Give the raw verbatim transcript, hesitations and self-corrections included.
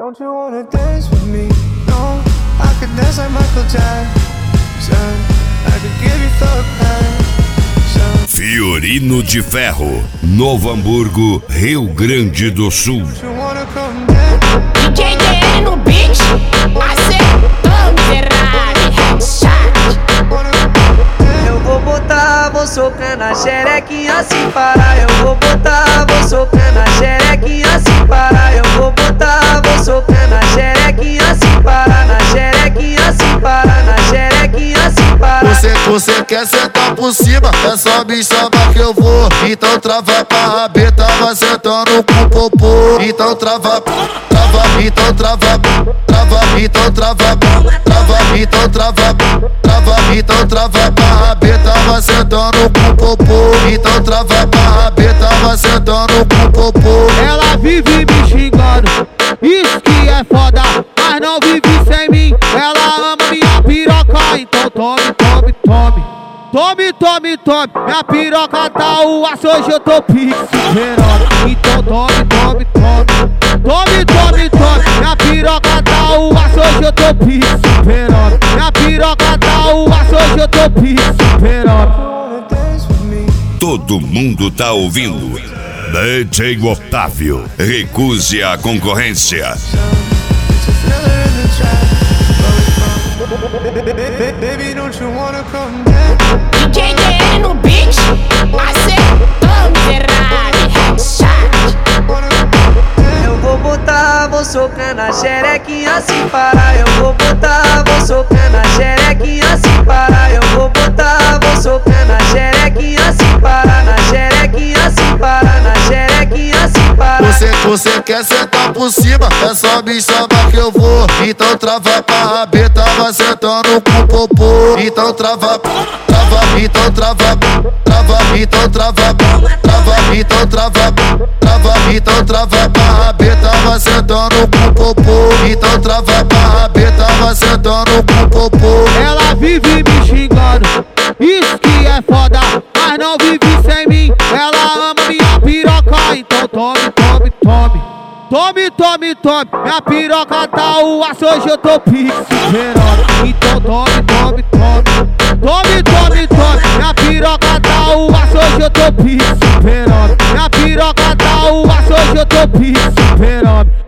Don't you wanna dance with me? No, I could dance like Michael Jackson. I could give you thug passion. Fiorino de Ferro, Novo Hamburgo, Rio Grande do Sul. Don't you wanna come dance? D J D L no beat, acertou Ferrari, headshot. Eu vou botar, vou socar na xerequinha sem parar. Eu vou botar, vou socar na xerequinha sem parar. Eu vou botar, vou socar na xerequinha sem parar. Na xerequinha sem parar, na xerequinha sem parar. Você, você quer sentar por cima, é só me chamar que eu vou. Então trava pra rabeta, vai sentando com popô. Então trava, trava, então trava, trava, então trava, trava, então trava, trava, então trava pra rabeta, vai sentando com popô. Então trava pra rabeta, vai sentando com popô. Ela vive me xingando, isso que é foda, mas não vive sem mim. Ela ama minha piroca, então tome, tome, tome. Tome, tome, tome, minha piroca tá o aço, hoje eu tô pique superando. Então tome, tome, tome. Tome, tome, tome, minha piroca tá o aço, hoje eu tô pique superando. Minha piroca tá o aço, hoje eu tô pique superando. Todo mundo tá ouvindo. D J Otávio, recuse a concorrência. Baby, don't you wanna come dance? D J D L no beat, acertou Ferrari, headshot. Eu vou botar, vou socar na xerequinha sem parar. Eu vou botar, vou socar na xerequinha sem parar. Eu vou botar, vou socar na xerequinha sem parar. Na xerequinha sem parar, na xerequinha sem parar. Você, você quer sentar por cima, é só me chamar que eu vou. Então trava pra rabeta, vai sentando com popô. Então trava, trava, então trava, trava, então trava, trava, então trava, trava, então trava pra rabeta, vai sentando com popô. Então trava pra rabeta, vai sentando com popô. Ela vive me xingando, isso que é foda, mas não vive sem mim. Ela ama minha piroca, então tome, tome, tome. Tome, tome, tome, minha piroca tá o aço, hoje eu tô pique superando. Então tome, tome, tome. Tome, tome, tome, minha piroca tá o aço, hoje eu tô pique superando. Minha piroca tá o aço, hoje eu tô pique superando.